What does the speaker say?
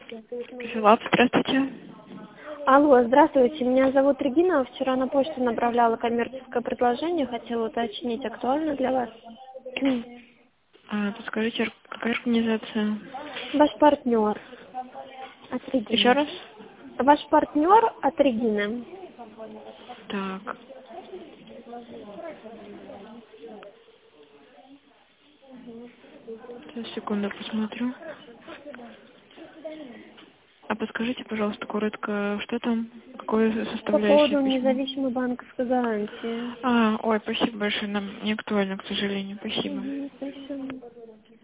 Филап, здравствуйте. Алло, здравствуйте, меня зовут Регина. Вчера на почту направляла коммерческое предложение, хотела уточнить, актуально для вас. Подскажите, какая организация? Ваш партнер от Еще Регины. раз? Ваш партнер от Регины. Так. Сейчас, секунду, посмотрю. Подскажите, пожалуйста, коротко, что там? Какое По составляющее поводу письма? независимой банковской гарантии. Ой, спасибо большое, нам не актуально, к сожалению, спасибо. Спасибо.